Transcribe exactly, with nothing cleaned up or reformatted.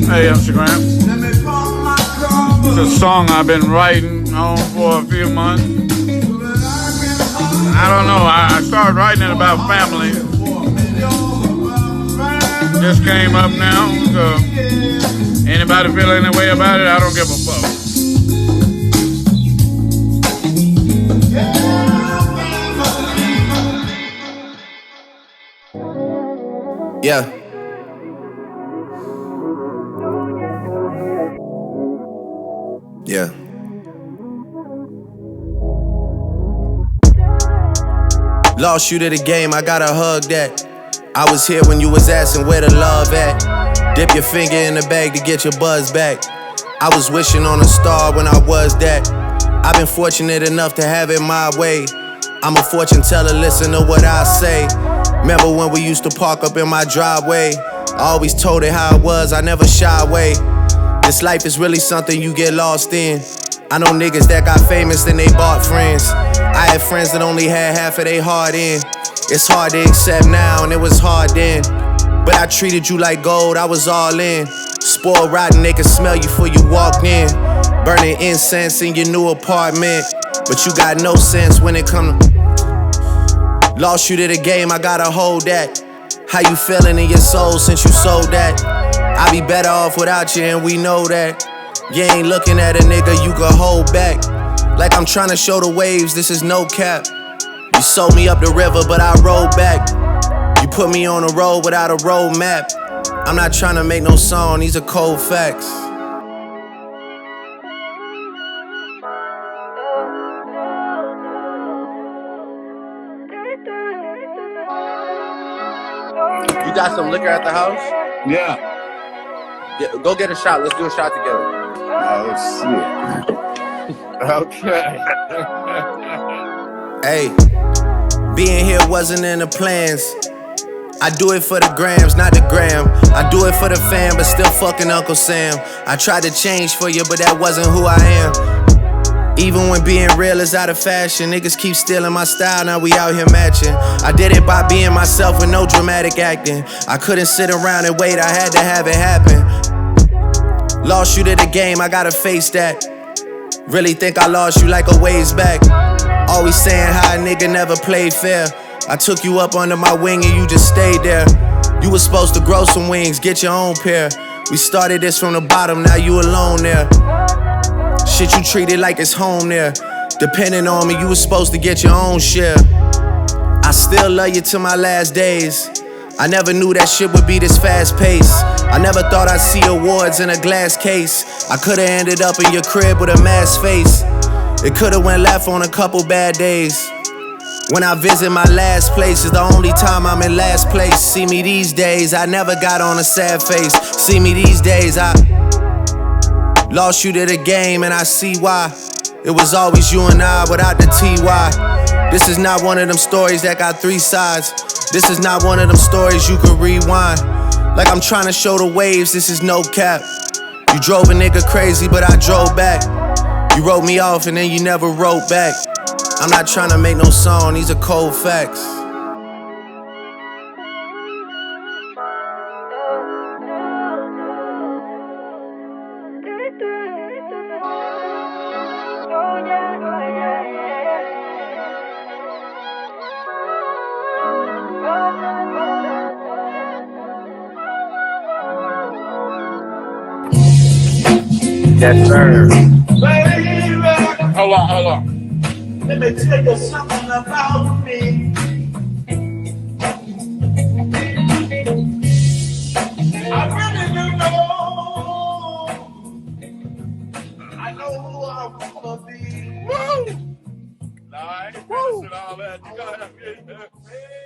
Hey, Instagram. It's a song I've been writing on for a few months. I don't know. I, I started writing it about family. Just came up now. So anybody feel any way about it? I don't give a fuck. Yeah. Yeah. Lost you to the game, I gotta hug that. I was here when you was asking where the love at. Dip your finger in the bag to get your buzz back. I was wishing on a star when I was that. I've been fortunate enough to have it my way. I'm a fortune teller, listen to what I say. Remember when we used to park up in my driveway? I always told it how it was, I never shy away. This life is really something you get lost in. I know niggas that got famous, then they bought friends. I had friends that only had half of their heart in. It's hard to accept now, and it was hard then. But I treated you like gold, I was all in. Spoiled rotten, they could smell you before you walked in. Burning incense in your new apartment, but you got no sense when it come to... Lost you to the game, I gotta hold that. How you feeling in your soul since you sold that? I be better off without you, and we know that. You ain't looking at a nigga you could hold back. Like I'm trying to show the waves, this is no cap. You sold me up the river, but I rode back. You put me on a road without a road map. I'm not trying to make no song, these are cold facts. You got some liquor at the house? Yeah. Yeah, go get a shot. Let's do a shot together. Oh, shit. Okay. Hey, being here wasn't in the plans. I do it for the grams, not the gram. I do it for the fam, but still fucking Uncle Sam. I tried to change for you, but that wasn't who I am. Even when being real is out of fashion, niggas keep stealing my style, now we out here matching. I did it by being myself with no dramatic acting. I couldn't sit around and wait, I had to have it happen. Lost you to the game, I gotta face that. Really think I lost you like a ways back. Always saying how a nigga never played fair. I took you up under my wing and you just stayed there. You was supposed to grow some wings, get your own pair. We started this from the bottom, now you alone there. Shit you treated like it's home there. Depending on me, you was supposed to get your own share. I still love you till my last days. I never knew that shit would be this fast paced. I never thought I'd see awards in a glass case. I could've ended up in your crib with a masked face. It could've went left on a couple bad days. When I visit my last place is the only time I'm in last place. See me these days, I never got on a sad face. See me these days, I lost you to the game and I see why. It was always you and I without the T Y. This is not one of them stories that got three sides. This is not one of them stories you can rewind. Like I'm trying to show the waves, this is no cap. You drove a nigga crazy, but I drove back. You wrote me off and then you never wrote back. I'm not trying to make no song, these are cold facts. Yes, sir. Hold on, hold on. Let me tell you something about me. I really do know. I know who I wanna be. Woo! All right, all that. You gotta have